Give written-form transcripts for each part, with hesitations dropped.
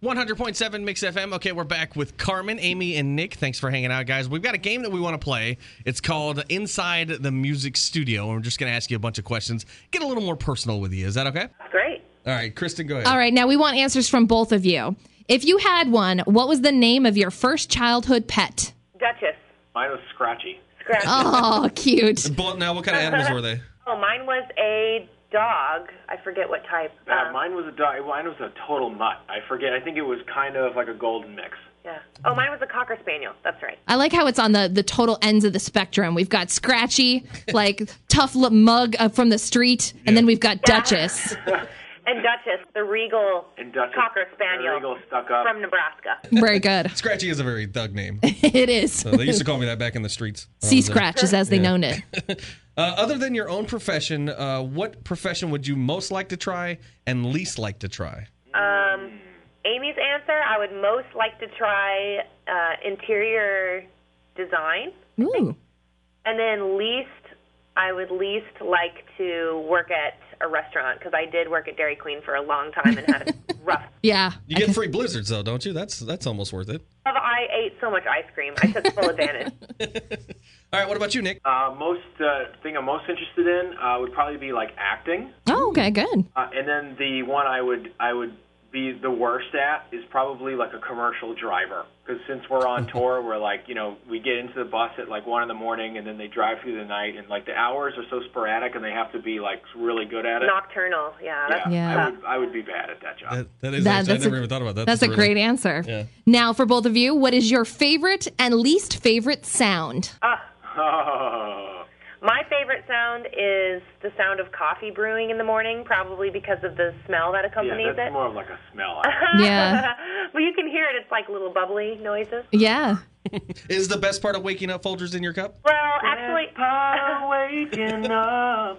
100.7 Mix FM. Okay, we're back with Carmen, Amy, and Nick. Thanks for hanging out, guys. We've got a game that we want to play. It's called Inside the Music Studio. And we're just going to ask you a bunch of questions. Get a little more personal with you. Is that okay? Great. All right, Kristen, go ahead. All right, now we want answers from both of you. If you had one, what was the name of your first childhood pet? Duchess. Mine was Scratchy. Scratchy. Oh, cute. Now, what kind of animals were they? Oh, mine was a dog. I forget what type. Mine was a dog. Mine was a total mutt. I forget. I think it was kind of like a golden mix. Yeah. Oh, mine was a Cocker Spaniel. That's right. I like how it's on the total ends of the spectrum. We've got Scratchy, like tough mug from the street, and then we've got Duchess. And Duchess, the regal Cocker Spaniel the regal stuck up. from Nebraska. Very good. Scratchy is a very thug name. It is. They used to call me that back in the streets. Sea Scratch is as they known it. Other than your own profession, what profession would you most like to try and least like to try? Amy's answer, I would most like to try interior design. Ooh. And then I would least like to work at a restaurant because I did work at Dairy Queen for a long time and had a rough. Yeah. You get free blizzards, though, don't you? That's almost worth it. I ate so much ice cream. I took full advantage. All right, what about you, Nick? Thing I'm most interested in would probably be like acting. Oh, okay, good. And then the one I would be the worst at is probably like a commercial driver. Because since we're on tour, we're like, we get into the bus at like 1 a.m. and then they drive through the night, and like the hours are so sporadic, and they have to be like really good at it. Nocturnal, yeah. Yeah. I would be bad at that job. That is. I never even thought about that. That's a great answer. Yeah. Now, for both of you, what is your favorite and least favorite sound? My favorite sound is the sound of coffee brewing in the morning, probably because of the smell that accompanies that's it. more of like a smell. Yeah. Well, you can hear it. It's like little bubbly noises. Yeah. Is the best part of waking up Folgers in your cup? Well, actually, waking up.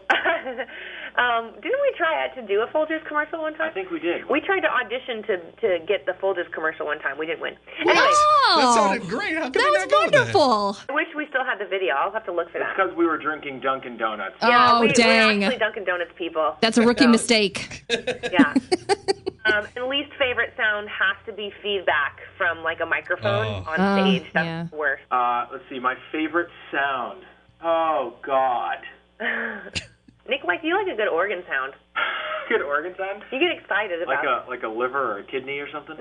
Didn't we try to do a Folgers commercial one time? I think we did. We tried to audition to get the Folgers commercial one time. We didn't win. Anyway, That sounded great. How could we not That's go with that? wonderful. I wish we still had the video. I'll have to look for It's that. because we were drinking Dunkin' Donuts. Oh, We're dang. actually Dunkin' Donuts people. That's a rookie So, mistake. Yeah. And least favorite sound has to be feedback from like a microphone on stage. That's the worst. Let's see. My favorite sound. Oh God. Nick, do you like a good organ sound? Good organ sound. You get excited about it. Like a liver or a kidney or something.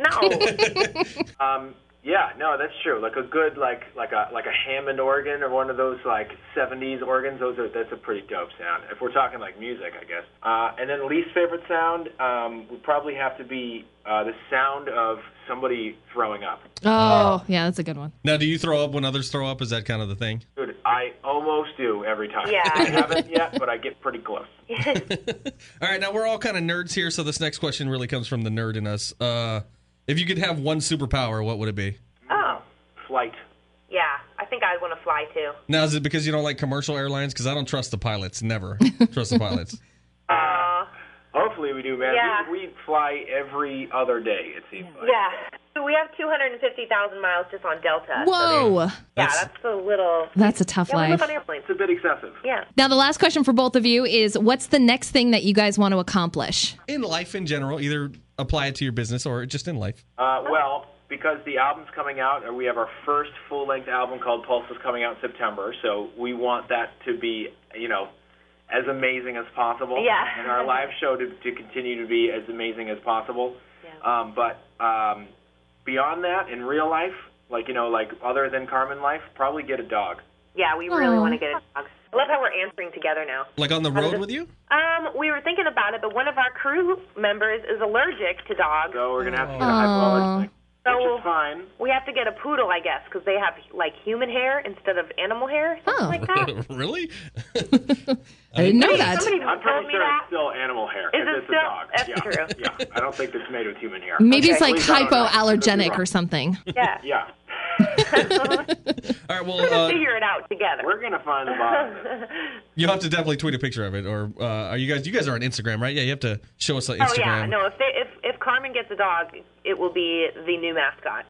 No. Yeah, no, that's true. Like a good like a Hammond organ or one of those like 70s organs. That's a pretty dope sound. If we're talking like music, I guess. And then least favorite sound would probably have to be the sound of somebody throwing up. Oh, yeah, that's a good one. Now, do you throw up when others throw up? Is that kind of the thing? Dude, I almost do every time. Yeah. I haven't yet, but I get pretty close. All right, now we're all kind of nerds here, so this next question really comes from the nerd in us. If you could have one superpower, what would it be? Oh. Flight. Yeah, I think I'd want to fly too. Now, is it because you don't like commercial airlines? Because I don't trust the pilots. Never trust the pilots. Hopefully we do, man. Yeah. We fly every other day, it seems like. Yeah. So we have 250,000 miles just on Delta. Whoa. So that's a little... That's a tough Yeah, we live life. on airplanes. It's a bit excessive. Yeah. Now, the last question for both of you is, what's the next thing that you guys want to accomplish? In life in general, either apply it to your business or just in life. Well, because the album's coming out, and we have our first full-length album called Pulses coming out in September, so we want that to be, as amazing as possible. Yeah. And our live show to continue to be as amazing as possible. Yeah. But beyond that, in real life, like other than Carmen life, probably get a dog. Yeah, we really want to get a dog. I love how we're answering together now. Like on the road with you? We were thinking about it, but one of our crew members is allergic to dogs. So we're going to have to get a hypoallergenic, which is fine. We have to get a poodle, I guess, because they have like human hair instead of animal hair, something like that. Really? I didn't know that. Somebody I'm told pretty me sure that. it's still animal hair. Is 'cause it it's still? a dog. That's yeah. true. Yeah, I don't think it's made with human hair. Maybe it's Okay. like Please, I don't know. hypoallergenic or something. Yeah. Yeah. All right, well, We're going to figure it out together. We're going to find the bottom of it. you'll have to definitely tweet a picture of it, or are you guys are on Instagram, right? Yeah, you have to show us on Oh, Instagram. yeah. No, if Carmen gets a dog, it will be the new mascot.